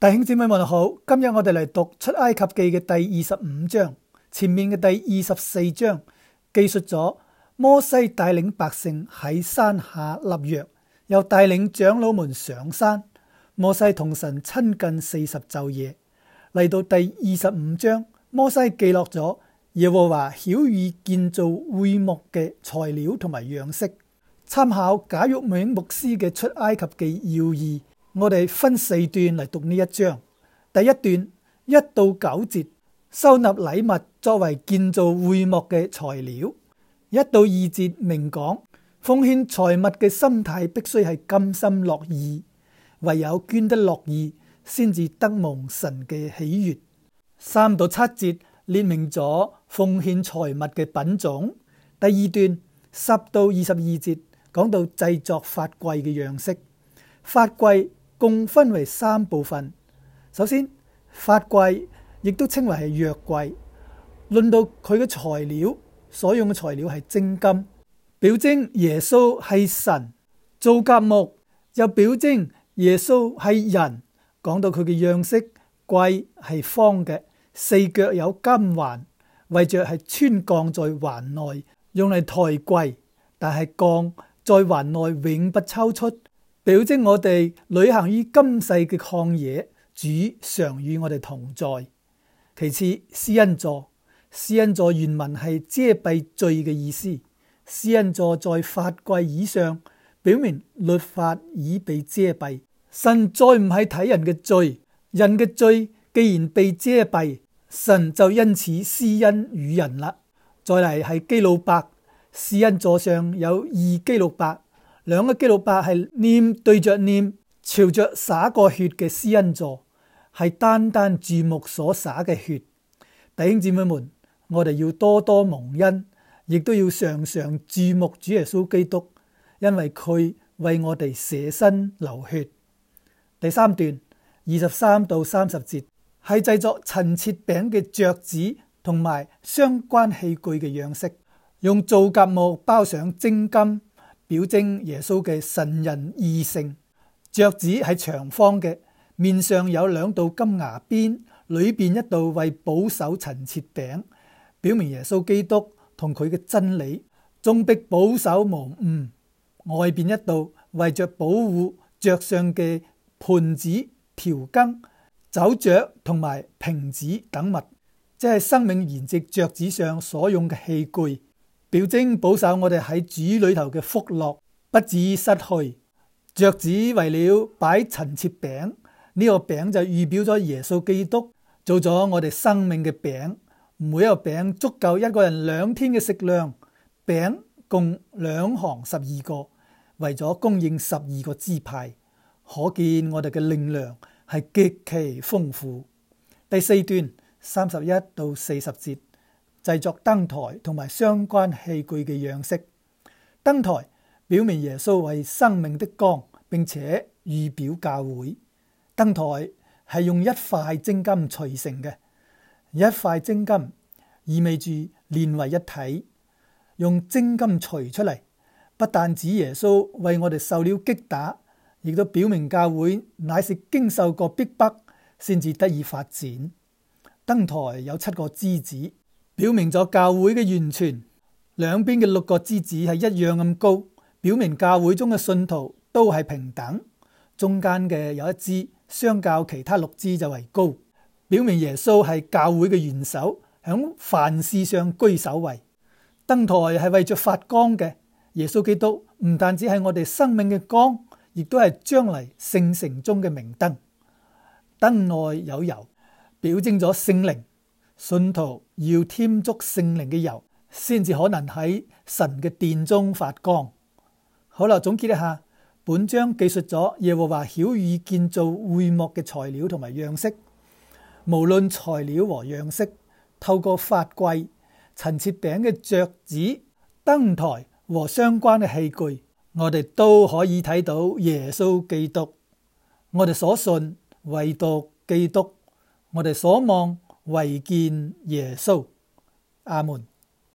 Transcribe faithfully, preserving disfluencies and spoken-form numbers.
弟兄姊妹們好，今日我哋嚟讀出埃及記嘅第二十五章，前面嘅第二十四章記述咗摩西帶領百姓喺山下立約，又帶領長老們上山。摩西同神親近四十晝夜。嚟到第二十五章，摩西記錄咗耶和華曉諭建造會幕嘅材料同埋樣式。參考賈玉銘牧師嘅出埃及記要義，我哋分四段嚟讀呢一章。第一段一到九節，收納禮物作為建造會幕嘅材料。一到二節明講奉獻財物嘅心態必須係甘心樂意，唯有捐得樂意先至得蒙神嘅喜悅。三到七節列明咗奉獻財物嘅品種。第二段十到二十二節講到製作法櫃嘅樣式。法櫃共分為三部分。首先，法櫃亦都稱為係約櫃。論到佢嘅材料，所用嘅材料係精金，表徵耶穌係神。皂莢木又表徵耶穌係人。講到佢嘅樣式，櫃係方嘅，四腳有金環，為着係穿鋼在環內，用嚟抬櫃，但係鋼在環內永不抽出，表徵我哋旅行於今世嘅曠野，主常與我哋同在。其次，施恩座，施恩座原文係遮蔽罪嘅意思。施恩座在法櫃以上，表明律法已被遮蔽，神再唔係睇人嘅罪，人嘅罪既然被遮蔽，神就因此施恩與人啦。再嚟係基路伯，施恩座上有二基路伯，兩個基路伯係臉對着臉，朝着灑過血嘅施恩座，係單單注目所灑嘅血。弟兄姊妹們，我哋要多多蒙恩，亦都要常常注目主耶穌基督，因為佢為我哋捨身流血。第三段二十三到三十節係製作陳設餅嘅桌子同埋相關器具嘅樣式，用皂莢木包上精金，表徵耶穌嘅神人二性。桌子係長方嘅，面上有兩道金牙邊，裏邊一道為保守陳設餅，表明耶穌基督同佢嘅真理，終必保守無誤。外邊一道為着保護桌上嘅盤子、調羹、酒爵同埋瓶子等物，即係生命筵席桌子上所用嘅器具，表徵保守我哋喺主裏頭嘅福樂，不至於失去。桌子為了擺陳設餅，呢、這個餅就預表咗耶穌基督，做咗我哋生命嘅餅。每一個餅足夠一個人兩天嘅食量，餅共兩行十二個，為咗供應十二個支派。可見我哋嘅靈糧係極其豐富。第四段三十一到四十節製作燈台同埋相關器具嘅樣式。燈台表明耶穌為生命的光，並且預表教會。燈台係用一塊精金錘成嘅，一塊精金意味住連為一體。用精金錘出嚟，不但指耶穌為我哋受了擊打，亦都表明教會乃是經受過逼迫先至得以發展。燈台有七個枝子，表明咗教會嘅完全。兩邊嘅六個枝子係一樣咁高，表明教會中嘅信徒都係平等。中間嘅有一枝，相較其他六枝就為高，表明耶穌係教會嘅元首，響凡事上居首位。燈台係為着發光嘅，耶穌基督唔單止係我哋生命嘅光，亦都係將嚟聖城中嘅明燈。燈內有油，表徵咗聖靈。信徒要添足聖靈嘅油，先至可能喺神嘅殿中發光。好啦，總結一下，本章記述咗耶和華曉諭建造會幕嘅材料同埋樣式。無論材料和樣式，透過法櫃、陳設餅嘅桌子、燈台和相關嘅器具，我哋都可以睇到耶穌基督。我哋所信唯獨基督，我哋所望唯見耶穌。阿門。